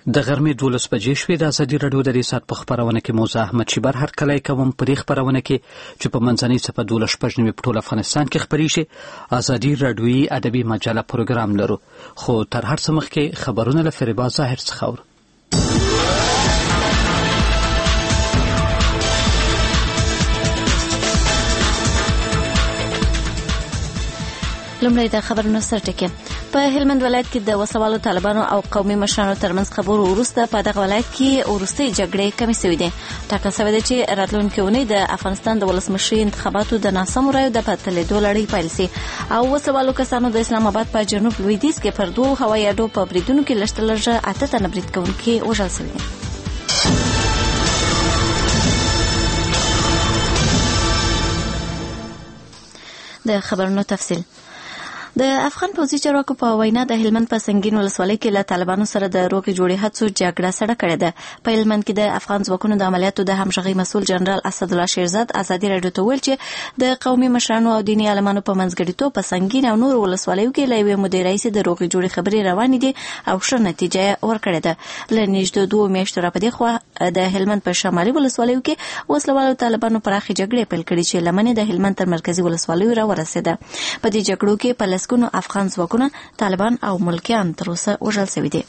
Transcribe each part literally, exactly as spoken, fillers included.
د غرمې دولس بجې شوې. د ازادي راډیو د دې ساعت په خپرونه کې موزه احمد شیبر هرکلی کوم. په دې خپرونه کې چې په منځنۍ څپه دولس شپږ نوي په ټول افغانستان کې خپریږي ازادي راډیویي ادبي مجله پروګرام لرو، خو تر هر څه مخکې خبرونه له فریبا ظاهر څخه اورو. لومړی د خبرونو سرټکی. په هلمند ولایت کې د وسوالو طالبانو او قومي مشرانو ترمنځ خبرو وروسته په دغه ولایت کې وروستۍ جګړې کمې شوې دي. ټاکل شوې ده چې راتلونکې اونۍ د افغانستان د ولسمشرۍ انتخاباتو د ناسمو رایو د پاتلېدو لړۍ پیل شي او وسوالو کسانو د اسلام آباد په جنوب لویدیځ کې پر دوو هوایي اډو په بریدونو کې لږ تر لږه اته تنه برید کوونکي وژل شوي دي. د خبرونو تفصیل. د افغان پوځي چارواکو په وینا د هلمند په سنگین ولسوالۍ کې له طالبانو سره د روغې جوړې هڅو جګړه سره کړې ده. په هلمند کې د افغان ځواکونو د عملیاتو د همغږي مسؤل جنرال اسدالله شیرزاد ازادي راډیو ته ویل چې د قومي مشرانو او دیني عالمانو په منځګړیتوب په سنگین او نور ولسوالیو کې له یوې مودې راهیسې د روغې جوړې خبرې روانې دي او ښه نتیجه ورکړې ده. له نږدې دوه میاشتو راپدې خوا د هلمند په شمالي ولسوالیو کې وسلوالو طالبانو پراخې جګړې پیل کړې چې لمنې د هلمند تر مرکزي ولسوالیو راورسېده. په دې جګړو کې په لسګونو افغان ځواکونه طالبان او ملکیان تر اوسه وژل شوي دي.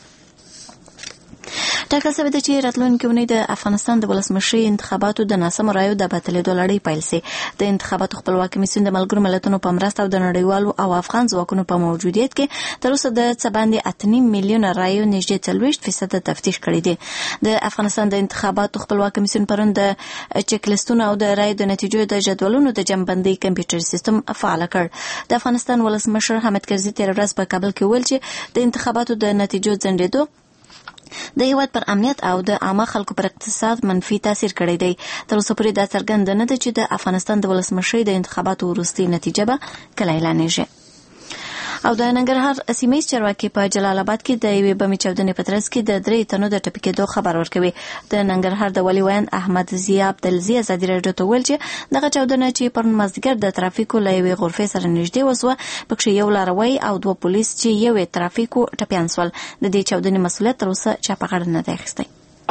ټاکل شوې ده چې راتلونکې اونۍ د افغانستان د ولسمشرۍ انتخاباتو د ناسمو رایو د پاتلېدو لړۍ پیل شي. د انتخاباتو خپلواک کمیسیون د ملګرو ملتونو په مرسته او د نړیوالو او افغان ځواکونو په موجودیت کې تر اوسه د څه باندې اته نیم میلیونه رایو نږدې څلوېښت فیصده تفتیش کړي دي. د افغانستان د انتخاباتو خپلواک کمیسیون پرون د چک لیستونو او د رایو د نتیجو د جدولونو د جمعبندۍ کمپیوټر سیستم فعال کړ. د افغانستان ولسمشر حامد کرزي تېره ورځ په کابل کې ویل چې د انتخاباتو د نتیجو ځنډېدو د هیواد پر امنیت او د عامه خلکو پر اقتصاد منفي تاثیر کړی دی. تر اوسه پورې دا څرګنده نه ده چې د افغانستان د ولسمشرۍ د انتخاباتو وروستۍ نتیجه به کله اعلانېږي. او د ننګرهار سیمه چارواکي په جلال آباد کې د یوې بمې چاودنې په ترڅ کې د درې تنو د ټپي کېدو خبر ورکوي. د ننګرهار د ولي ویان احمد ضیا عبدالزي ازادي راډیو ته ویل چې دغه چاودنه چې پرون مازدیګر د ترافیکو له یوې غرفې سره نږدې وسوه، پکښې یو لاروی او دوه پولیس چې یو یې ترافیکو ټپیان سول. د دې چاودنې مسؤلیت تر اوسه چا په غاړه نه دی اخیستی.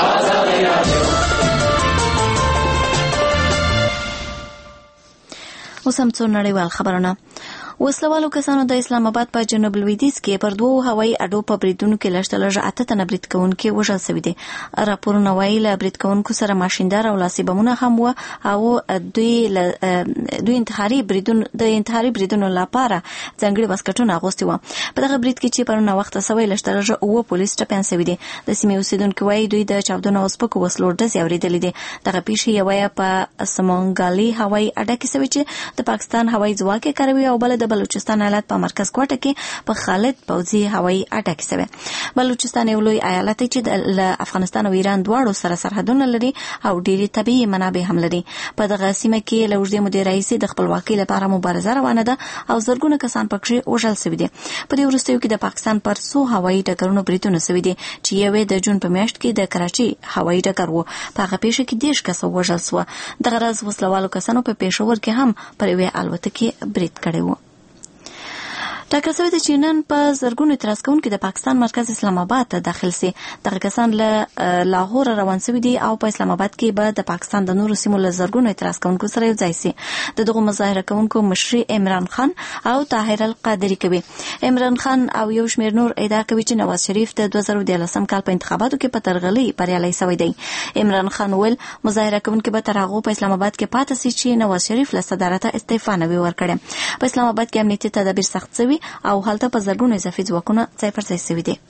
اوس هم څو نړیوال خبرونه. وسلوالو کسانو د اسلام آباد په جنوب لویدیځ کې پر دوو هوایي اډو په بریدونو کې لږ تر لږه اته تنه برید کوونکي وژل شوي دي. راپورونه وایي له برید کوونکو سره ماشیندار او لاسي بمونه هم وو او دوی دوی انتحاري بریدونو د انتحاري بریدونو لپاره ځانګړي واسکټونه اغوستي وو. په دغه برید کې چې پرون وخت سوی لږ تر لږه اووه پولیس ټپیان شوي دي. د سیمې اوسیدونکو وایي دوی د چاودنو او سپکو وسلو ډزې اورېدلې دي. دغه پیښې یوه په سمونګالي هوایي اډه کې شوې چې د پاکستان هوایي ځواک یې کاروي او بله د بلوچستان ایالت په مرکز کوټه کې په خالد پوځي هوایي اډه کې شوی. بلوچستان یو لوی ایالت چې له افغانستان او ایران دواړو سره سرحدونه لري او ډېرې طبیعي منابع هم لري. په دغه سیمه کې له اوږدې مودې راهیسې د خپلواکۍ لپاره مبارزه روانه ده او زرګونه کسان پکښې وژل شوي دي. په دې وروستیو کې د پاکستان پر څو هوایي ډګرونو بریدونه شوي دي چې یو د جون په میاشت کې د کراچۍ هوایي ډګر و. په هغه پیښه کې دېرش کسه وژل شوه. دغه راز وسلوالو کسانو په پېښور کې هم پر یوې الوتکې برید کړی و. ټاکل شوې ده چې نن په زرګونو اعتراض کوونکي د پاکستان مرکز اسلام آباد ته داخل سي. دغه کسان له لاهور روان شوي دي او په اسلام آباد کې به د پاکستان د نورو سیمو له زرګونو اعتراض کوونکو سره یو ځای سي. د دغو مظاهره کوونکو مشري عمران خان او طاهر القادري کوي. عمران خان او یو شمېر نور ادعا کوي چې نواز شریف د دوه زره دیارلسم کال په انتخاباتو کې په ترغلۍ بریالی شوی دی. عمران خان ویل مظاهره کوونکي به تر هغو په اسلام آباد کې پاتې سي چې نواز شریف له صدارته استعفا نه وي ورکړې. په اسلام آباد کې امنیتي تدابیر سخت شوي او هلته په زرګونو اضافي ځواکونه ځای پر ځای شوي دي.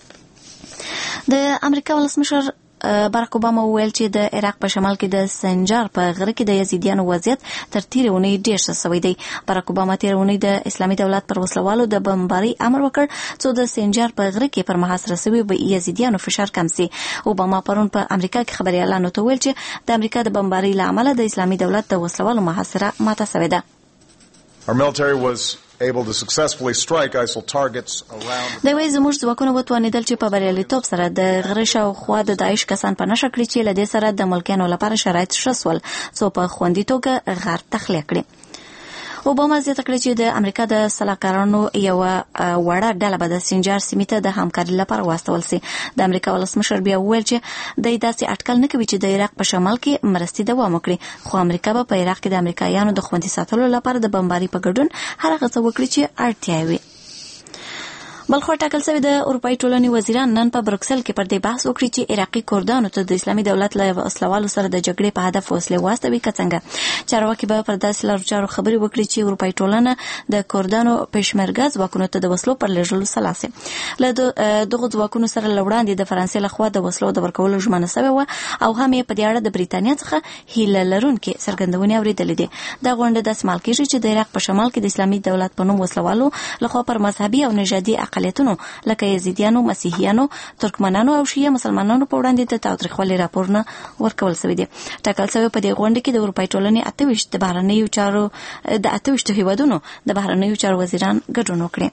د امریکا ولسمشر باراک اوباما وویل چې د عراق په شمال کې د سنجار په غره کې د یزیدیانو وضعیت تر تېرې اونۍ ډېر ښه شوی دی. باراک اوباما تېره اونۍ د اسلامي دولت پر وسلوالو د بمبارۍ امر وکړ څو د سنجار په غره کې پر محاصره شوي یزیدیانو فشار کم سي. اوباما پرون په امریکا کې خبریالانو ته وویل چې د امریکا د بمبارۍ له امله د اسلامي دولت د وسلوالو محاصره ماته شوې ده. Our military was able to successfully strike ISIL targets around. د وای زموږ ځواکونه وتوانېدل چې په بریالیتوب سره د غره شاوخوا د داعش کسان په نښه کړي چې له دې سره د ملکیانو لپاره شرایط ښه شول څو په خوندي توګه غار تخلیه کړي. اوباما زیاته کړه چې د امریکا د سلاکارانو یو وړه ډله به د سنجار سیمې ته د همکارۍ لپاره واستول سي. د امریکا ولسمشر بیا وویل چې د داسې اټکل نه کوي چې د عراق په شمال کې مرستې دوام وکړي، خو امریکا به په عراق کې د امریکایانو د خوندي ساتلو لپاره د بمباري په ګډون هر هغه څه وکړي چې اړتیا وي. بلخو ټاکل شوی د اروپאי ټولنې وزیران نن په بروکسل کې پر دې بحث وکړي چې عراقي کردانو ته د اسلامي دولت له وسلوالو سره د جګړې په هدف وسلې واستوي که څنګه. چارواکي به پر داسې لارو چارو خبرې وکړي چې اروپאי ټولنه د کردانو پېشمرګه ځواکونو ته د وسلو پر لېږلو سلا سي. له دغو ځواکونو سره له وړاندې د فرانسې لخوا د وسلو د ورکولو ژمنه شوې وه او هم یې په دې اړه د بریتانیا څخه هیله لرونکې څرګندونې اورېدلې دي. دا غونډه داسې مال کېږي چې د عراق په شمال کې د اسلامي دولت په نوم وسلوالو لخوا پر مذهبي او نژادي اقلیتونو لکه یزیدیانو، مسیحیانو، ترکمنانو او شیعه مسلمانانو په وړاندې د تاوتریخوالي راپورونه ورکول شوی دي. ټاکل شوی په دې غونډه کې د اروپאי ټولنې اته ویشت د بهرنیو چارو د اته ویشت هیوادونو د بهرنیو چارو وزیران ګډون وکړي.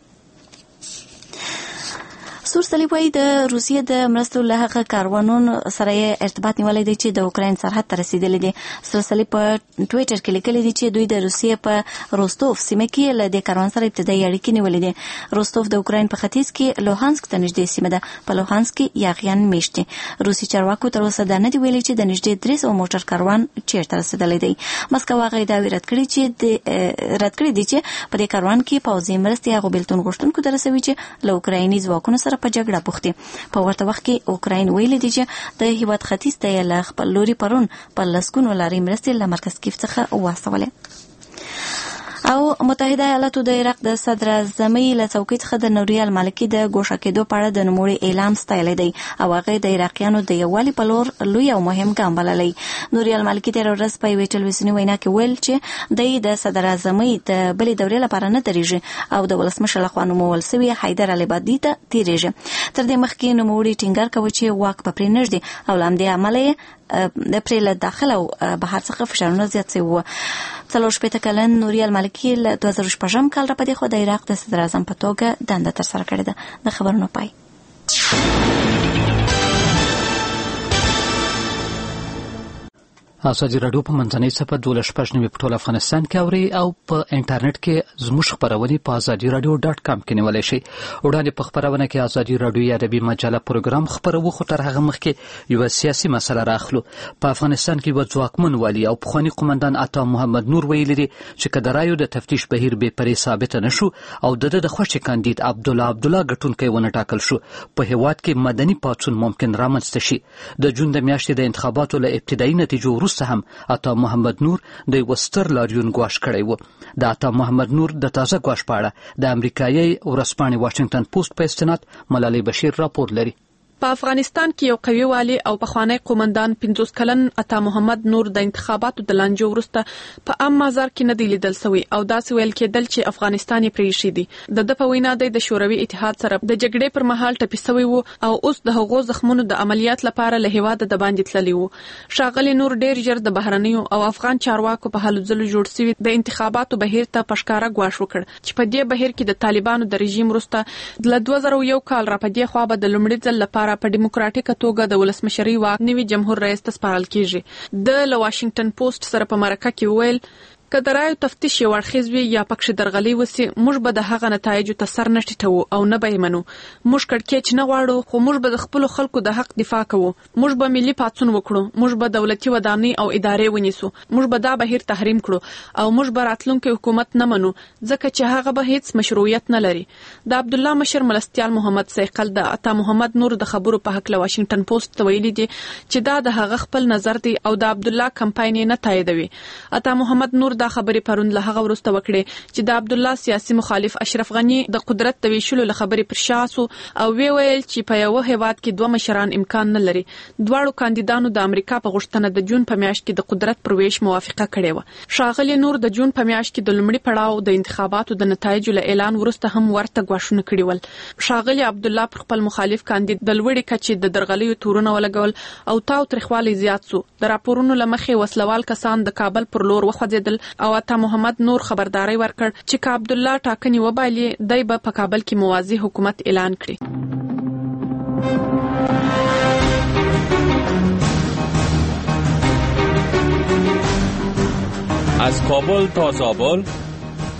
سور صلیب وايي د روسیې د مرستو له هغه کاروانونو سره ارتباط نیولای دی چې د اوکراین سرحد ته رسیدلي دي. سور صلیب په ټویټر کې لیکلي دي چې دوی د روسیې په روستوف سیمه کې له دې کاروان سره ابتدایي اړیکې نیولې دي. روستوف د اوکراین په ختیځ کې لوهانسک ته نږدې سیمه ده. په لوهانسک کې یاغیان میشت دي. روسي چارواکو تر اوسه دا نه دی ویلي چې د نږدې درې سوه موټر کاروان چیرته رسیدلی دی. مسکو هغه دعوی رد کړي چې د رد کړي دي چې په دې کاروان کې پوځي مرستې هغو بیلتون غوښتونکو ته رسوي چې له اوکرایني ځواکونو سره په جګړه بوختي. په ورته وخت کې اوکراین ویلي دي چې د هیواد ختیځ ته یې له خپل لوري پرون په لسګونو لارې مرستې له مرکز کیف څخه واستولې. او متحده ایالاتو د عراق د صدر اعظمۍ له څوکۍ څخه د نوري المالکي د ګوښه کېدو په اړه د نوموړي اعلان ستایلی دی او هغه د عراقیانو د یووالي په لور لوی او مهم ګام بللی. نوري المالکي تېره ورځ په یوې ټلویزیوني وینا کې ویل چې دی د صدر اعظمۍ د بلې دورې لپاره نه درېږي او د ولسمشر لخوا نومول سوي حیدر العبادي ته تېرېږي. تر دې مخکې نوموړي ټینګار کوي چې واک به پرې نږدي او له همدې امله یې د پرې له داخل او بهر څخه فشارونه زیات شوي وو. څلور شپېته کلن نوري المالکي له دوه زره شپږم کال راپدې خو د عراق د صدر اعظم په توګه دنده ترسره کړې ده. د خبرونو پای. ازادي راډیو په منځنۍ صفحه دولس شپږ نوي په ټول افغانستان کې اوري او په انټرنیټ کې زموږ خبرونه په ازادي راډیو ډاټ کام کې نیولای شئ. وړاندې په خبرونه کې ازادي راډیو ادبي مجله پروګرام خبرو خو تر هغه مخکې یو سیاسي مسله راخلو. په افغانستان کې یو ځواکمن والی او پخوانی قومندان عطا محمد نور ویلي دي چې کدارایو د تفتیش بهیر به پرې ثابت نشو او د د خوښ کاندید عبد الله عبد الله ګټونکي ونه ټاکل شو په هیواد کې مدني پاڅون ممکن رامنځته شي. د جون د میاشتې د انتخاباتو له ابتدایي نتیجو وروسته هم عطا محمد نور د وستر لاریون ګواښ کړی و. د عطا محمد نور د تازه ګواښ په اړه د امریکایي ورځپاڼې واشنگټن پوسټ په استناد ملالۍ بشیر راپور لري. په افغانستان کې یو قوي والی او پخوانی قومندان پنځوس کلن عطا محمد نور د انتخاباتو د لانجو وروسته په عام مزار کې نه دی لیدل شوی او داسې ویل کېدل چې افغانستان یې پرېښی دی. د د په وینا د شوروي اتحاد سره د جګړې پر مهال ټپي شوی وو او اوس د هغو زخمونو د عملیات لپاره له هیواده د باندې تللی وو. ښاغلی نور ډېر ژر د بهرنیو او افغان چارواکو په هلو ځلو جوړ شوي د انتخاباتو بهیر ته په ښکاره ګواښ وکړ چې په دې بهیر کې د طالبانو د رژیم وروسته له دوه زره یو کال راپدې خوا به د لومړي ځل لپاره په ډیموکراتیک توګه د ولسمشري واک نوي جمهور رئیس ته سپارل کیږي. د له واشنگټن پوسټ سره په مرکه کې ویل که د رایو تفتیش یو اړخیز وي یا پکښې درغلي وسي موږ به د هغه نتایجو ته سر نه ټیټوو او نه به یې منو. موږ کړکېچ نه غواړو خو موږ به د خپلو خلکو د حق دفاع کوو. موږ به ملي پاڅون وکړو. موږ به دولتي ودانۍ او ادارې ونیسو. موږ به دا بهیر تحریم کړو او موږ به راتلونکی حکومت نه منو ځکه چې هغه به هیڅ مشروعیت نه لري. د عبدالله مشر ملستیال محمد سیقل د عطا محمد نور د خبرو په هکله واشنگټن پوسټ ته ویلي دي چې دا د هغه خپل نظر دی او د عبدالله کمپاین نه تاییدوي. عطا محمد نور دا خبرې پرون له هغه وروسته وکړې چې د عبدالله سیاسي مخالف اشرف غنی د قدرت د ویشلو له خبرې پر شا سو او وی ویل چې په یو هیواد کې دوه مشران امکان نه لري. دواړو کاندیدانو د امریکا په غوښتنه د جون په میاشت کې د قدرت پر ویش موافقه کړې و. ښاغلی نور د جون په میاشت کې د لومړي پړاو د انتخاباتو د نتایجو له اعلان وروسته هم ورته ګواښونه کړي ول. ښاغلی عبدالله پر خپل مخالف کاندید د لوړې کچې د درغلیو تورونه ولګول او تاو تریخوالی زیات سو. د راپورونو له مخې وسلوال کسان د کابل پر لور وخوځېدل او عطا محمد نور خبرداري ورکړ چې که عبدالله ټاکنې وبایلي دی به په کابل کې موازی حکومت اعلان کړي. از کابل تا زابل،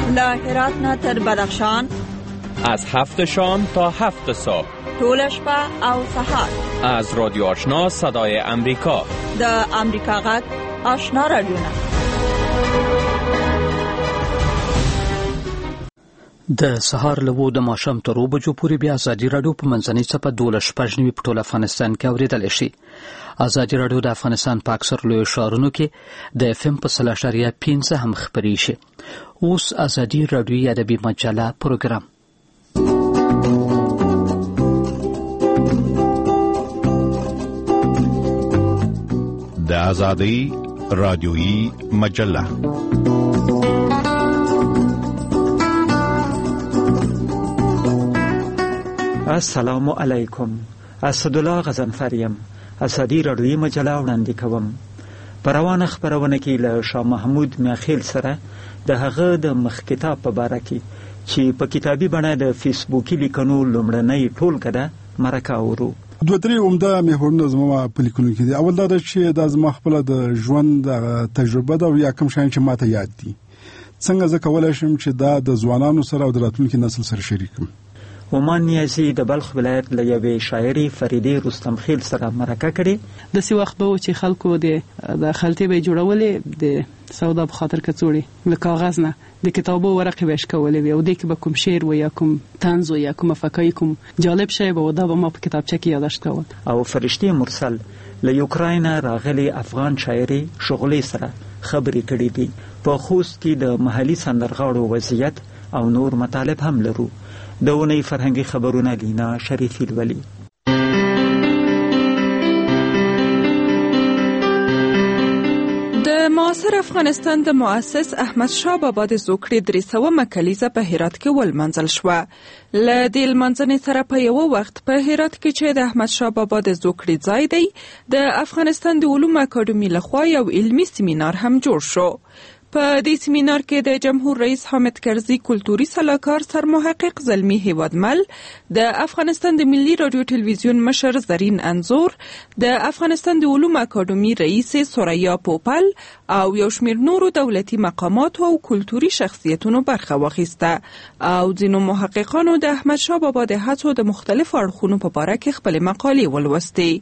له هرات نه تر بدخشان، از هفت شام تا هفت صبح، طول شپه او سهار. از رادیو آشنا صدای امریکا، د امریکا غږ آشنا رادیو. د سهار له د ماښام تر اوو بجو پورې بیا ازادي راډیو په منځنۍ څپه دولس شپږ نوي په ټول افغانستان کې اورېدلی شي. ازادي راډیو د افغانستان په اکثر لویو ښارونو کې د اف ام په سل اشاریه پنځه هم خپرېږي شي. اوس ازادي راډیوي ادبي مجله پروګرام. د ازادي راډیوي مجله السلام علیکم. اسدالله غضنفریم. ازادي راډیوي مجله وړاندې کوم. په روانه خپرونه کې له شاه محمود میاخیل سره د هغه د مخ کتاب په باره کې چې په کتابي بڼه د فیسبوکي لیکنو لومړنۍ ټولګه ده مرکه اورو. دوه درې عمده محورونه زما په لیکنو کې دي. اول دا چې دا زما خپل د ژوند تجربه ده او یا کوم شیان چې ماته یاد دي. څنګه زه کولای شم چې دا د ځوانانو سره او د راتلونکي نسل سره شریک کړم. ومان نیازي د بلخ ولایت له یوې شاعرې فریدې رستم خیل سره مرکه کړې. داسې وخت به و چې خلکو د خلطې به یې جوړولې د سودا په خاطر کڅوړې له کاغذ نه د کتابو ورقې به یې شکولې وې او دې کې به کوم شعر و یا کوم طنز و یا کومه فقایي کوم جالب شی به و دا به ما په کتابچه کې یاداشت کول. او فرشتې مرسل له یوکراین راغلي افغان شاعرې شغلې سره خبرې کړې دي. په خوست کې د محلي سندرغاړو وضعیت او نور مطالب هم لرو. د اونۍ فرهنګي خبرونه لینا شریفی لولي. د معاصر افغانستان د مؤسس احمد شاه بابا د زوکړې درې سومه کلیزه په هرات کې ولمانځل شوه. له دې لمانځنې سره په یو وخت په هرات کې چې د احمد شاه بابا د زوکړې ځای دی د افغانستان د علومو اکاډمي لخوا یو علمي سیمینار هم جوړ شو. په دې سیمینار کې د جمهور رئیس حامد کرزي کلتوري سلاکار سرمحقق زلمی هیوادمل، د افغانستان د ملي رادیو ټلویزیون مشر زرین انزور، د افغانستان د علومو اکاډمي رئیس سوریا پوپل او یو شمېر نورو دولتي مقاماتو او کلتوري شخصیتونو برخه واخیسته او ځینو محققانو د احمد شاه بابا د هڅو د مختلفو اړخونو په باره کې خپلې مقالې ولوستې.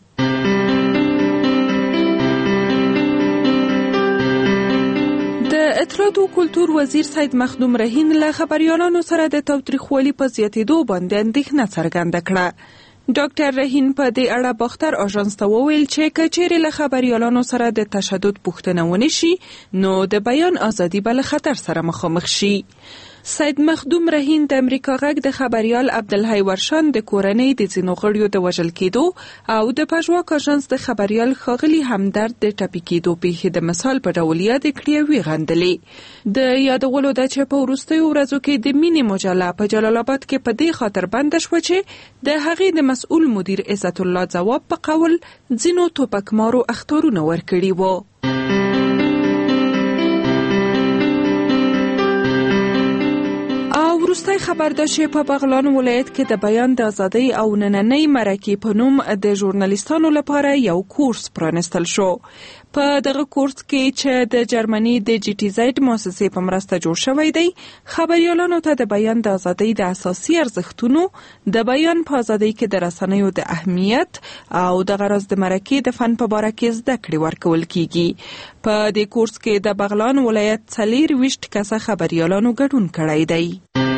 د اطلاعات او کلتور وزیر سید مخدوم رهین له خبريالانو سره د تاوتریخوالي په زیاتېدو باندې اندېښنه څرګنده کړه. ډاکټر رهین په دې اړه باختر آژانس ته وویل چې که چیرې له خبريالانو سره د تشدد پوښتنه ونه شي نو د بیان ازادي به له خطر سره مخامخ شي. سید مخدوم رهین د امریکا غږ د خبريال عبدالحی ورشان د کورنۍ د ځینو غړیو د وژل کېدو او د پژواک آژانس د خبريال ښاغلي همدرد د ټپي کېدو پیښې د مثال په ډول یادې کړې او ویغندلې. د یادولو ده چې په وروستیو ورځو کې د مینې مجله په جلال آباد کې په دې خاطر بنده شوه چې د هغې د مسؤل مدیر عزت الله ځواب په قول ځینو توپکمارو اخطارونه ورکړي وو. وروستی خبر ده چې په بغلان ولایت کې د بیان د ازادۍ او نننۍ مرکې په نوم د ژورنالیستانو لپاره یو کورس پرانستل شو. په دغه کورس کې چې د جرمني د جی ټي زید مؤسسې په مرسته جوړ شوی دی، خبريالانو ته د بیان د ازادۍ د اساسي ارزښتونو، د بیان په ازادۍ کې د رسنیو د اهمیت او د غرض د مرکې د فن په باره کې زده کړې ورکول کیږي. په دې کورس کې د بغلان ولایت څلور ویشت کسه خبريالانو ګډون کړی دی.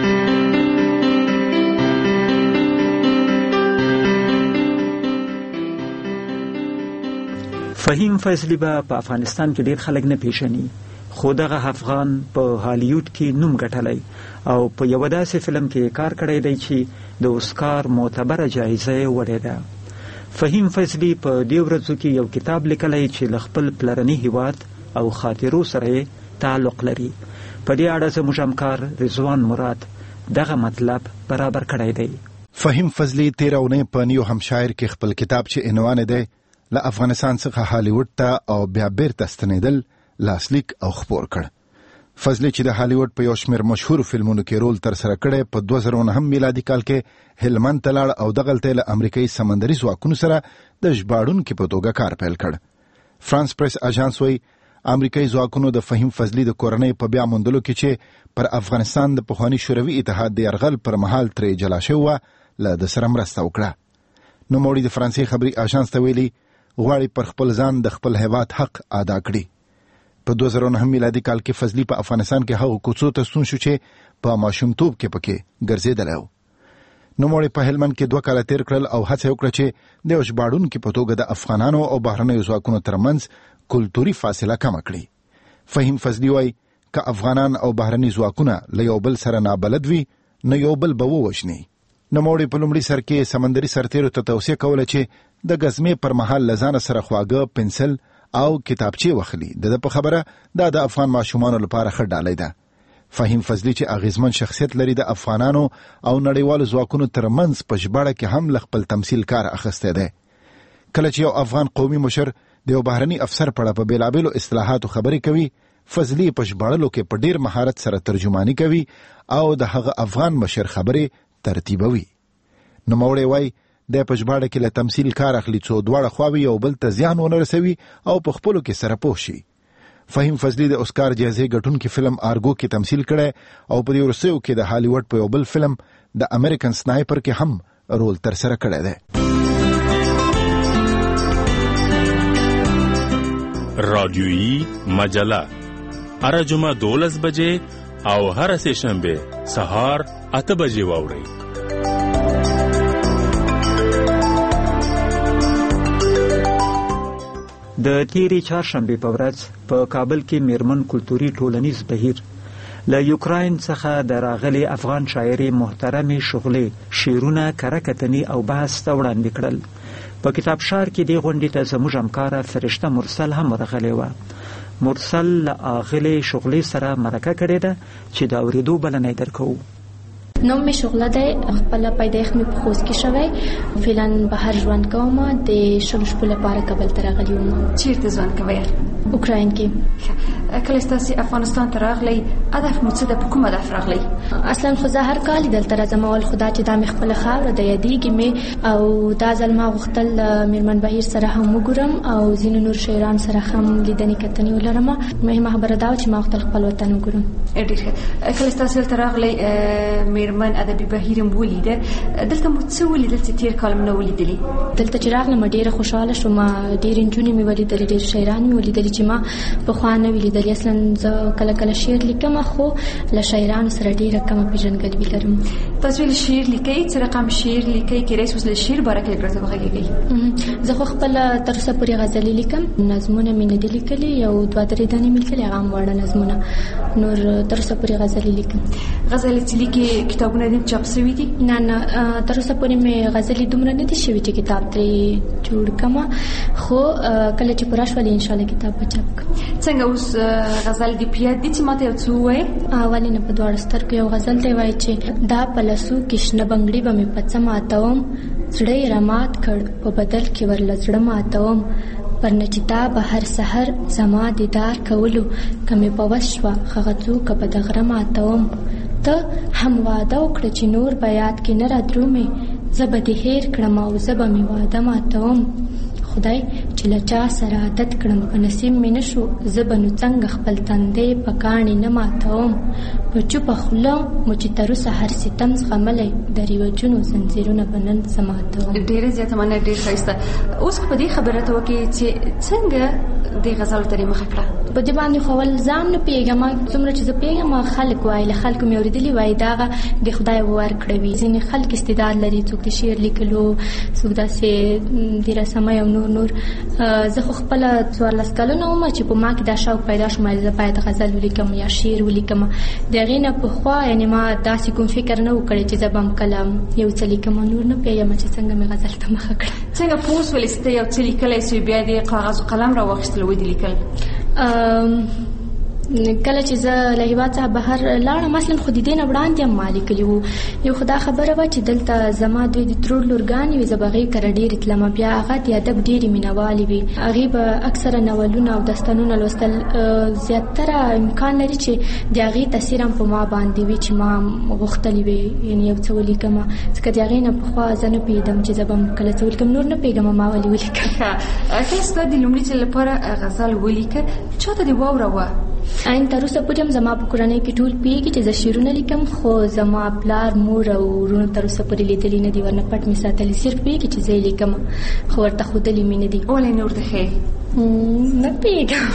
فهیم فیصلی به په افغانستان کې ډیر خلک نه پیژني، خو دغه افغان په هالیوډ کې نوم ګټلی او په یو داسې فلم کې کار کړی دی چې د اوسکار معتبره جایزه یې وړې ده. فهیم فیصلی په دې ورځو کې یو کتاب لیکلی چې له خپل پلرني هیواد او خاطرو سره یې تعلق لري. په دې اړه زموږ همکار رضوان مراد دغه مطلب برابر کړی دی. فهیم فیصلی تیره اونۍ په نیو همشایر کې خپل کتاب چې عنوان دی له افغانستان څخه هالیوډ ته او بیا بیرته ستنېدل لاسلیک او خپور کړ. فضلی چې د هالیوډ په یو شمېر مشهور فلمونو کې رول تر سره کړی، په دوه زره نهم میلادي کال کې هلمند ته لاړ او دغلته له امریکایي سمندري ځواکونو سره د ژباړونکي په توګه کار پیل کړ. فرانس پریس اژانس وایي امریکایي ځواکونو د فهیم فضلي د کورنۍ په بیا موندلو کې چې پر افغانستان د پخواني شوروي اتحاد د یرغل پر مهال ترې جلا شوی له د سره مرسته وکړه. نوموړي د فرانسې خبري اژانس ته ویلي غواړي پر خپل ځان د خپل هیواد حق ادا کړي. په دوه زره نهه میلادي کال کې فضلي په افغانستان کې هغو کوڅو ته ستون شو چې په ماشومتوب کې پکې ګرځېدلی و. نوموړي په هلمند کې دوه کاله تیر کړل او هڅه وکړه چې د یو ژباړونکي په توګه د افغانانو او بهرنیو ځواکونو ترمنځ کلتوري فاصله کمه کړي. فهیم فضلي وایي که افغانان او بهرني ځواکونه له یو بل سره نابلد وي نو یو بل به ووژني. نوموړي په لومړي سر کې سمندري سرتیرو ته توصیه کوله چې د غزمې پر مهال له ځانه سره خواږه پنسل او کتابچې واخلي. د ده په خبره دا د افغان ماشومانو لپاره ښه ډالۍ ده. فهیم فضلي چې اغیزمن شخصیت لري د افغانانو او نړیوالو ځواکونو ترمنځ په ژباړه کې هم له خپل تمثیل کار اخیستی دی. کله چې یو افغان قومي مشر د یو بهرني افسر په اړه په بېلابېلو اصطلاحاتو خبرې کوي، فضلي په ژباړلو کې په ډېر مهارت سره ترجماني کوي او د هغه افغان مشر خبرې ترتیبوي. نوموړی وایي د په ژباړه کې له تمثیل کار اخلي څو دواړه خواوې یو بل ته زیان ونه رسوي او په خپلو کې سره پوه شي. فهیم فضلي د اسکار جایزې ګټونکي فلم آرګو کې تمثیل کړی او په دې وروستیو کې د هالیوډ په یو بل فلم د امریکن سنایپر کې هم رول ترسره کړی دی. رادیویی مجله هر جمعه دولس بجې او هر سه شنبه سهار اته بجې واورئ. د تیری چهارشنبه په ورځ په کابل کې میرمن کلتوري ټولنیز بهیر له یوکراین څخه د راغلي افغان شاعري محترمې شغلې شعرونه کره کتنې او بحث ته وړاندې کړل. په کتاب شار کې دې غونډې ته زموږ همکاره فرشته مرسل هم ورغلې وه. مرسل له اغلې شغلې سره مرکه کړې ده چې د اورېدو بلنه یې درکوو. نوم می شغله ده، خپل پیدایښت می په خوست کې شوی، فعلا بهر ژوند کوم، د شلو شپو لپاره کابل ته راغلی وم. چیرته ژوند کوئ؟ اوکراین کې. کله ستاسو افغانستان ته راغلی هدف مو څه ده؟ په کوم هدف راغلی؟ اصلا خو زه هر کال دلته راځم، اول خدا چې دا مې خپله خاوره ده یادېږي مې، او دا ځل ما غوښتل له میرمن بهیر سره هم وګورم او ځینو نور شاعران سره هم لیدنې کتنې ولرم. مهمه خبره دا وه چې ما غوښتل خپل وطن وګورم. ډېر ښه. کله ستاسو دلته راغلی میرمن ادبي بهیر مو ولیده، دلته مو څه ولیدل چې تېر کال مو نه ولیدلي؟ دلته چې راغلم ډېره خوشحاله شوم، ډېرې نجونې مې ولیدلې، ډېر شاعران مې ولیدلي چې ما پخوا نه وي لیدلي. اصلا زه کله کله شعر لیکم خو له شاعرانو سره ډېره کمه پېژندګلوي لرم. تاسو ولې شعر لیکئ؟ څه رقم شعر لیکئ؟ کېدای شي اوس له شعر باره کې لږ راته وغږېږئ. زه خو خپله تر اوسه پورې غزلې لیکم، نظمونه مې نه دي لیکلي، یو دوه درې دانې مې لیکلي، هغه هم واړه نظمونه، نور تر اوسه پورې غزلې لیکم. غزلې چې لیکې کتابونه دې چاپ شوي دي؟ نه نه، تر اوسه پورې مې غزلې دومره نه دي شوي چې کتاب ترې جوړ کړم، خو کله چې پوره شولې انشاءالله کتاب به چاپ کړم. څنګه اوس غزل دې په یاد دي چې ماته یو څه ووایې؟ اولې نه په دواړو سترګو یو غزل دی وایي چې دا په لاسو کې شنه بنګړي به مې په څه ماتوم، زړه یې رامات کړ په بدل کې ورله زړه ماتوم، ورنه چې تا به هر سحر زما دیدار کولو که مې په وس شوه هغه څوکه به د غره ماتوم. ته هم واده وکړه چې نور به یاد کې نه رادرومې، زه به دې هېر کړم او زه به مې واده ماتوم. خدای چې له چا سره عادت کړم په نصیب مې نه شو، زه به نو څنګه خپل تندی په کاڼې نه ماتوم. په چوپه خوله مو چې تر اوسه هر ستم زغملی، د رواجونو زنځیرونه به نن زه ماتوم. ډېره زیاته مننه، ډېر ښایسته. اوس په دې خبره ته وکړې چې څنګه دې غزلو ته دې مخه کړه؟ په دې باندې خو اول ځان نه پوهېږم، څومره چې زه پوهېږم خلک وایي، له خلکو مې اورېدلي وایي دا هغه د خدای ورکړه وي. ځینې خلک استعداد لري، څوک د شعر لیکلو، څوک داسې د رسامۍ او نور نور. زه خو خپله څوارلس کلونه وم چې په ما کې دا شوق پیدا شو زه باید غزل ولیکم یا شعر ولیکم. د هغې نه پخوا یعنې ما داسې کوم فکر نه و کړی چې زه به هم کله یو څه لیکم، نور نه پوهېږم چې څنګه مې غزل ته مخه کړه. څنګه پوه شولې چې ته یو څه لیکلی سوې بیا دې کاغذ و قلم راواخیستل او دې لیکل؟ کله چې زه له هیواد څخه بهر لاړم مثلا خو د دې نه وړاندې هم ما لیکلي وو یو خدا خبره وه چې دلته زما دوی د ترور لورګانې وي زه به هغې کره ډېرې تلم بیا هغه د ادب ډېرې مینهوالې وي هغې به اکثره ناولونه او داستانونه لوستل زیاتره امکان لري چې د هغې تاثیر هم په ما باندې وي چې ما غوښتلي وي یعنې یو څه ولیکمه ځکه د هغې نه پخوا زه نه پوهېدم چې زه به کله څه ولیکم نور نه پوهېږم ما ولې ولیکم کله ستا د لومړي ځل لپاره غزل ولیکه چاته دې واوروه این تر اوسه پورې هم زما په کورنۍ کې ټول پوهېږي چې زه شعرونه لیکم خو زما پلار مور او وروڼو تر اوسه پورې لیدلي نه دي ورنه پټ مې ساتلي صرف پوهېږي چې زه یې لیکم خو ورته ښودلي مې نه دي ولې نه ورته ښیې نه پوهېږم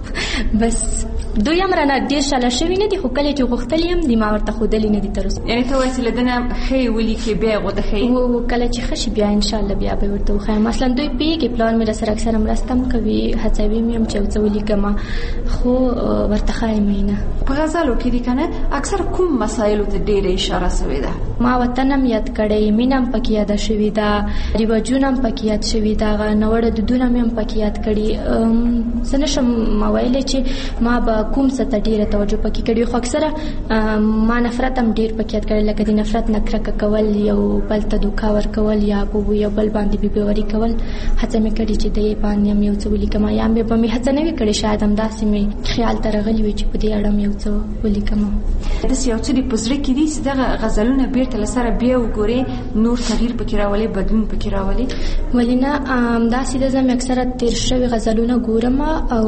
بس دوی هم رانه ډېر شاله شوي نه دي خو کله چې غوښتلي هم دي ما ورته ښودلي نه دي تر اوسه یعنې ته وایې چې له ده نه ښې ولیکې بیا یې غوته ښیې کله چې ښه شي بیا انشاءالله بیا به یې ورته وښایم مثلا دوی پوهېږي پلار مې راسره اکثره مرسته هم کوي هڅوي مې هم چې یو څه ولیکم خو ورته ښایم یې نه په غزلو کې دي که نه اکثر کوم مسایلو ته ډېره اشاره سوې ده ما وطن هم یاد کړی مینه هم پکې یاده شوې ده رواجونه هم پکې یاد شوي ده هغه ناوړه دودونه مې هم پکې یاد کړي زه نشم ویلی چې ما به کوم څه ته ډېره توجه پکې کړې خو اکثره ما نفرت هم ډېر پکې یاد کړی لکه د نفرت نه کرکه کول یو بل ته دوکه ورکول یا په یو بل باندې بېباوري کول هڅه مې کړې چې د یې باندې هم یو څه ولیکم یا مې به مې هڅه نه وي کړې شاید همداسې مې خیال ته راغلي وي چې په دې اړه هم یو څه ولیکم داسې یو څه دې په زړه کې دي چې دغه غزلونه بېرته له سره بیا وګورې نور تغییر پکې راولي بدلون پکې راولي ولې نه همداسې ده زه مې اکثره تېر شوي غزلونه ګورم او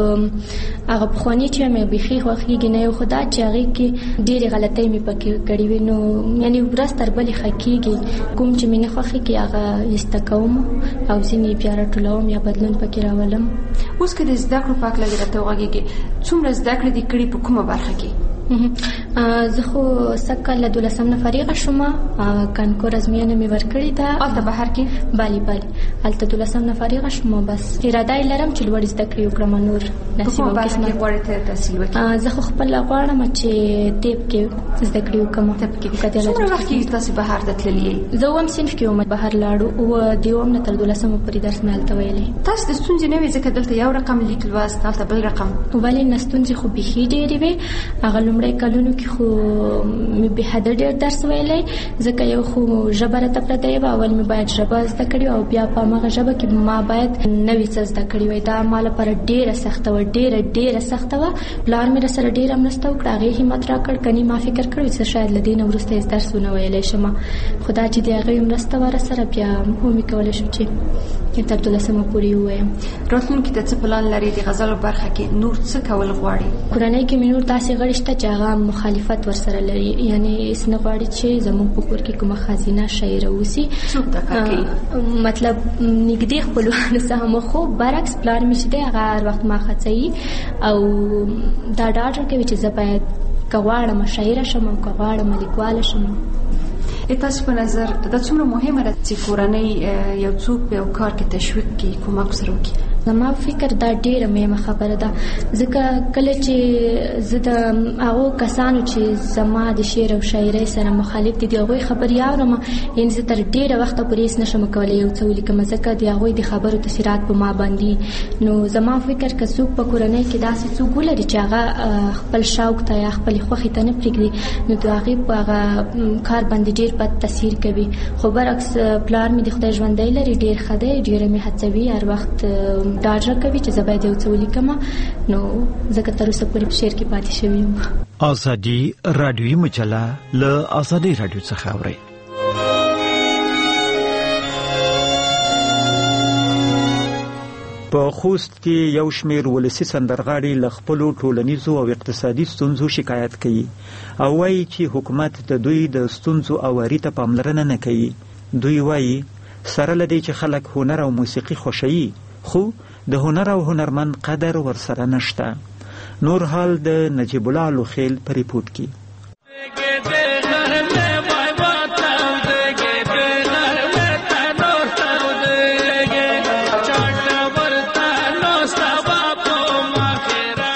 هغه پخواني چې مې بیخي خوښېږي نه یو خو دا چې هغې کې ډېرې غلطۍ مې پکې کړې وي نو یعنې ورځ تر بلې ښه کېږي کوم چې مې نه خوښېږي هغه ایسته کوم او ځینې بیا راټولوم یا بدلون پکې راولم اوس که د زده کړو په هکله دې راته وغږېږي څومره زده کړې دې کړي په کومه برخه کې زه خو سږ کال له دولسم نه فارغه شومه کانکور ازموینه مې ورکړې ده هلته بهر کې بلې بلې هلته دولسم نه فارغه شومه بس اراده یې لرم چې لوړې زده کړې وکړم نور نصیب او قسمت غواړې ته تحصیل وکړې زه خو خپله غواړم چې طب کې زده کړې وکړم طب کې څومره وخت کېږي تاسې بهر ته تللي یې زه اووم صنف کې وم بهر لاړو او د اووم نه تر دولسمه پورې درس مې هلته ویلی تاسو د ستونزې نه وې ځکه دلته یو رقم لیک لوست هلته بل رقم ولې نه ستونزې خو بیخي ډېرې وې هغه لومړی کلونو کې خو مې بې حده ډېر درس ویلی ځکه یو خو ژبه راته پرته وه اول مې باید ژبه زده کړې او بیا په هماغه ژبه کې ما باید نوي څه زده کړي وای دا ما لپاره ډېره سخته وه ډېره ډېره سخته وه پلار مې راسره ډېره مرسته وکړه هغې همت راکړ کني ما فکر کړی چې شاید له دې نه وروسته یې درس ونه ویلی شم خو دا چې د هغې مرسته وه راسره بیا ومې کولی شو چې تر دولسمه پورې ووایم راتلونکي ته څه پلان لري د غزلو برخه کې نور څه کول غواړي کورنۍ کې مې نور داسې غړي شته چې هغه مخالفت ورسره لري یعنې هېڅ نه غواړي چې زموږ په کور کې کومه ښځینه شاعره اوسي څوک دا کار کوي مطلب نږدې خپلوانو څخه مو خو برعکس پلار مې چې دی هغه هر وخت ما هڅوي او دا ډاډ راکوي چې زه باید که غواړم شاعره شم او که غواړم لیکواله شم تاسو په نظر دا څومره مهمه ده چې کورنۍ یو څوک په یو کار کې تشویق کړي کومک سره وکړي زما فکر دا ډېره مهمه خبره ده ځکه کله چې زه د هغو کسانو چې زما د شعر او شاعرۍ سره مخالف دي د هغوی خبرې اورم یعنې زه تر ډېره وخته پورې هېڅ نشم کولی یو څه ولیکم ځکه د هغوی د خبرو تاثیرات په ما باندې نو زما فکر که څوک په کورنۍ کې داسې څوک ولري چې هغه خپل شوق ته یا خپلې خوښې ته نه پرېږدي نو د هغې په هغه کار باندې ډېر بد تاثیر کوي خو برعکس پلار مې د خدای ژوندی لري ډېر ښه دی ډېره مې هڅوي هر وخت ډاډ راکوي چې زه باید یو څه ولیکم نو ځکه تر اوسه پورې په شعر کې پاتې شوې یم ازادي راډیوي مجله له ازادي راډیو څخه اورئ په خوست کې یو شمېر ولسي سندرغاړي له خپلو ټولنیزو او اقتصادي ستونزو شکایت کوي او وایي چې حکومت د دوی د ستونزو اواري ته پاملرنه نه کوي دوی وایي سره له دې چې خلک هنر او موسیقي خوښوي خو د هنر او هنرمند قدر ورسره نشته نور حال د نجیب الله لوخیل په ریپورت کې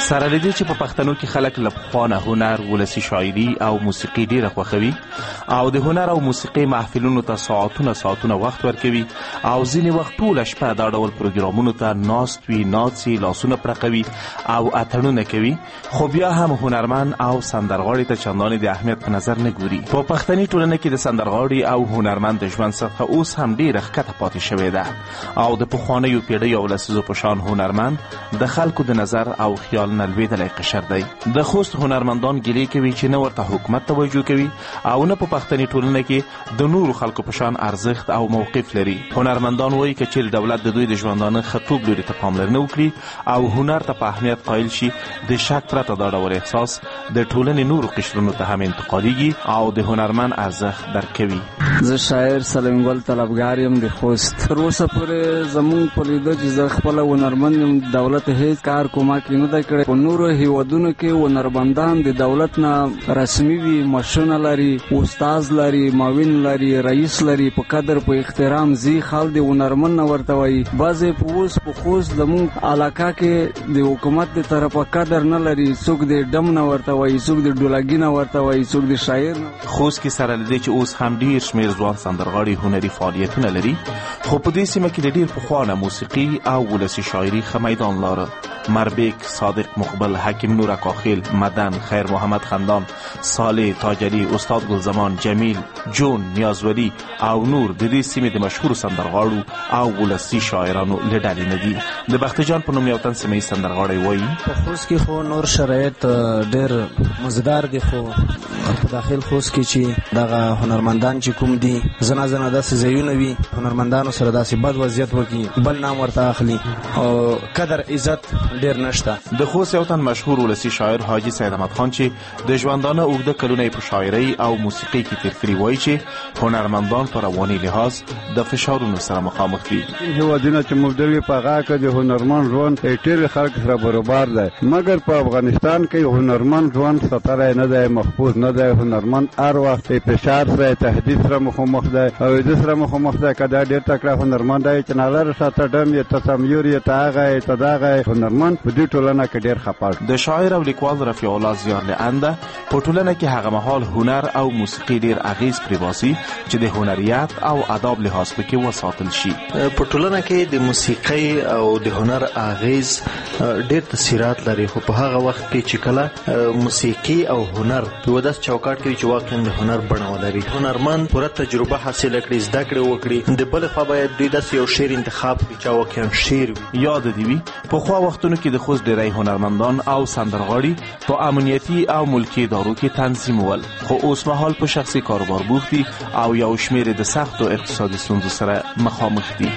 سره لدې چې په پښتنو کې خلک له پخوانه هنر، ولسي شاعري او موسیقي ډیره خوښوي او د هنر او موسیقي محفلونو ته ساعتونه ساعتونه وخت ورکوي او ځینې وخت ټوله شپه دا ډول پروګرامونو ته ناست وي، ناڅي، لاسونه پرقوي او اتڼونه کوي، خو بیا هم هنرمند او سندرغاړي ته چندانې د اهمیت په نظر نه ګوري. په پښتني ټولنه کې د سندرغاړي او هنرمند د ژوند سطحه اوس هم ډیره ښکته پاتې شوې ده او د پخوانیو پیړیو او لسیزو په شان هنرمند د خلکو د نظر او خیال نه لوېدلی قشر دی. د خوست هنرمندان ګیلې کوي چې نه ورته حکومت توجه کوي او نه په پښتني ټولنه کې د نورو خلکو په شان ارزښت او موقف لري. هنرمندان وایي که چیرې دولت د دوی د ژوندانه ښه توب لوري ته پاملرنه وکړي او هنر ته په اهمیت قایل شي، د شک پرته دا ډول احساس د ټولنې نورو قشرونو ته هم انتقالېږي او د هنرمند ارزښت درک کوي. زه شاعر سلیم ګل طلبګار یم د خوست. تر اوسه پورې زموږ په لیدو چې زه خپله هنرمند یم، دولت هېڅ کار کومک نه دی کړی. په نورو هیوادونو کې هنرمندان د دولت نه رسمي وي، معاشونه لري، استاذ لري، معاون لري، رئیس لري، په قدر په احترام زی خال د هنرمند نه ورته وایي. بعضې په اوس په خوست زموږ علاقه کې د حکومت د طرفه قدر نه لري، څوک د ډم نه ورته وایي، څوک د ډولګي نه ورته وایي، څوک د شاعر نه. خوست کې سره له دې چې اوس هم ډیر شمېر ځوان سندرغاړي هنري فعالیتونه لري، خو په دې سیمه کې د ډیر پخوانه موسیقي او ولسي شاعري ښه میدان لاره. مربیک، صادق مقبل، حکیم نور اکاخیل، مدن، خیر محمد خندان، صالح تاجری، استاد گلزمان، جمیل، جون، نیازولی او نور د دې سیمې د مشهورو سندرغاړو او ولسي شاعرانو له ډلې نه دي. د بختجان په نوم یو تن سیمه ییز سندرغاړی وایي په خوست کې خو نور شرایط ډېر مزیدار دي، خو په داخل خوست کې چې دغه هنرمندان چې کوم دي زنا زنا داسې ځایونه وي، هنرمندانو سره داسې بد وضعیت وکړي، بل نام ورته اخلي او قدر عزت ډیر نشته. د خوست یو تن مشهور ولسي شاعر حاجي سید احمد خان چې د ژوندانه اوږده کلونه په شاعرۍ او موسیقۍ کې تیر کړي وایي چې هنرمندان په رواني لحاظ د فشارونو سره مخامخ دي. هیوادونه چې موږ دوی په هغه کې د هنرمند ژوند ډېر خلک سره برابر دی، مګر په افغانستان کې هنرمند ژوند ساتلی نه دی، محفوظ نه دی. هنرمند هر وخت فشار سره، تهدید سره مخامخ دی او د سره مخامخ دی. که دا ډېر تکړه هنرمند دی چې نالر شاته ډم یې ته سمیور یې ته هغه یې ته دغه هنرمند په دې ټولنه کې ډېر خپه. د شاعر او لیکوال رفیع الله زیار لعنده په ټولنه کې هغه مهال هنر او موسیقي ډېر اغیز پرې باسي چې د هنریت او اداب لحاظ پکې وساتل شي. په ټولنه کې د موسیقي او د هنر اغیز ډېر تاثیرات لري، خو په هغه وخت کې چې کله موسیقي او هنر په داس چوکاټ کې چې واقعا د هنر بڼه ولري، هنرمند پوره تجربه حاصل کړي، زده کړې وکړي، د بل خوا باید دوی داسې یو شعر انتخاب کړي چې واقعا شعر وي. یاد دې وي په خوا وختونو کې د خوست ډېری هنرمندان او سندرغاړي په امنیتي او ملکي ادارو کې تنظیم ول، خو اوس مهال په شخصي کاروبار بوخت دي او یو شمېر د سختو اقتصادي ستونزو سره مخامخ دي.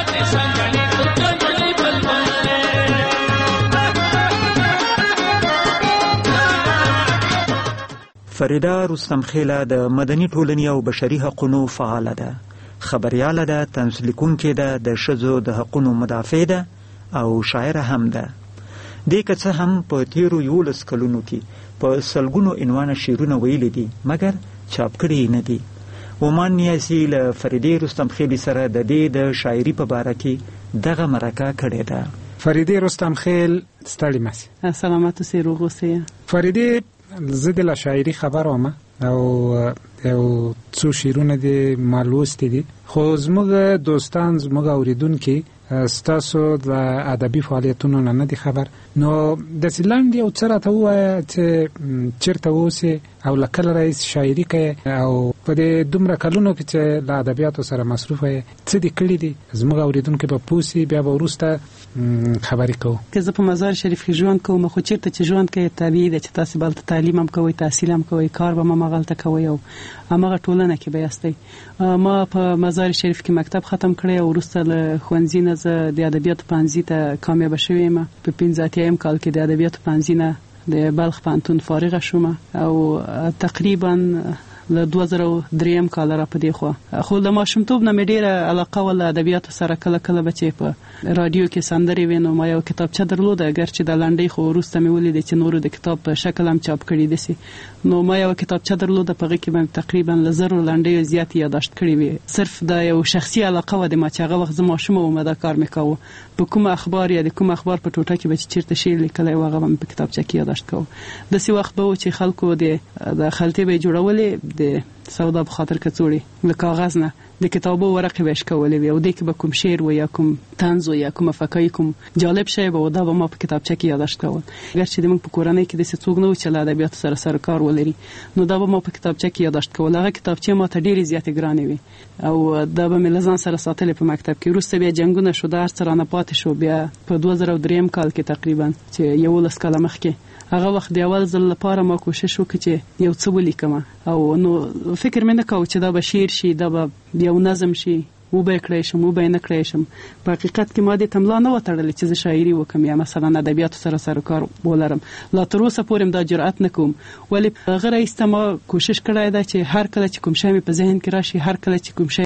فریده رستم خیله د مدني ټولنې او بشري حقوقو فعاله ده، خبریاله ده، طنز لیکونکې ده، د ښځو د حقوقو مدافع ده او شاعره هم ده. دې که څه هم په تیرو یولس کلونو کې په سلګونو عنوانه شعرونه ویلي دي، مګر چاپ کړي نه دي. ومان نیازي له فریدې رستم خیلي سره د دې د شاعري په باره کې دغه مرکه کړې ده. فریدې رستم خیل ستړي مسي. سلامت اوسئ، روغ اوسئ. فریدې زه د شاعري خبر وم او یو څو شعرونه دې ما لوستي دي، خو زموږ دوستان زموږ اوریدونکي ستاسو د ادبي فعالیتونو نه دي خبر، نو د سیلند یو څه راته ووایه چې چېرته اوسې او له کله راهیسې شاعري کوې او په دې دومره کلونو کې چې له ادبیاتو سره مصروفه یې څه دې کړي دي، زموږ اوریدونکي به پوه سي، بیا به وروسته خبرې کوو. که زه په مزار شریف کې ژوند کوم، خو چېرته چې ژوند کوئ طبیعي ده چې تاسې به هلته تعلیم هم کوئ، تحصیل هم کوئ، کار به هم همغلته کوئ او همغه ټولنه کې به یاستئ. ما په مزار شریف کې مکتب ختم کړی او وروسته له ښوونځي نه زه د ادبیاتو پوهنځي ته کامیابه شوې یم. په پنځه اتیایم کال کې د ادبیاتو پوهنځي نه د بلخ پوهنتون فارغه شوم او تقریبا له دوه زره دریم کال را پدې خو خو د ماشومتوب نه مې ډیره علاقه ول ادبیاتو سره کله کله بچې په رادیو کې سندرې وینم ما یو کتابچه درلوده اگر چې د لنډۍ خو وروسته مې ولیدې چې نورو د کتاب په شکل هم چاپ کړي دي نو ما یو کتابچه درلوده په هغه کې مې تقریبا له زرو لنډۍ زیات یاداشت کړي وي صرف د یو شخصي علاقه و د ما چې هغه وخت زما ماشوم و دا کار مې کاوه په کوم اخبار یا د کوم اخبار په ټوټه کې به چیرته شعر لیکلی و هغه به مې په کتابچه کې یاداشت کوه داسې وخت به و چې خلکو د خلطې به یې جوړولې د سودا په خاطر کڅوړې له کاغذ نه د کتابو ورقې به یې شکولې وي او دې کې به کوم شعر و یا کوم طنز و یا کومه فقایي کوم جالب شی به و دا به ما په کتابچه کې یاداشت کول اگر چې زموږ په کورنۍ کې داسې څوک نه و چې له ادبیاتو سره سر کار ولري نو دا به ما په کتابچه کې یاداشت کول هغه کتابچې ما ته ډېرې زیاتې ګرانې وي او دا به مې له ځان سره ساتلې په مکتب کې وروسته بیا جنګونه شو دا هر څه رانه پاتې شو بیا په دوه زره دریم کال کې تقریبا چې یولس کاله مخکې هغه وخت د اول ځل لپاره ما کوشش وکړ چې یو څه ولیکم او نو فکر مې نه کاوه چې دا به شعر شي دا به یو نظم شي و به کړی شم و به نه کړی شم په حقیقت کې ما دې تملا نه وتړلې چې زه شاعري وکم یا مثلا ادبیاتو سره سره کار ولرم لا تر اوسه پورې دا جرأت نه کوم ولې هغه رایسته ما کوشش کړی ده چې هر کله چې کوم شی مې په ذهن کې راشي هر کله چې کوم شی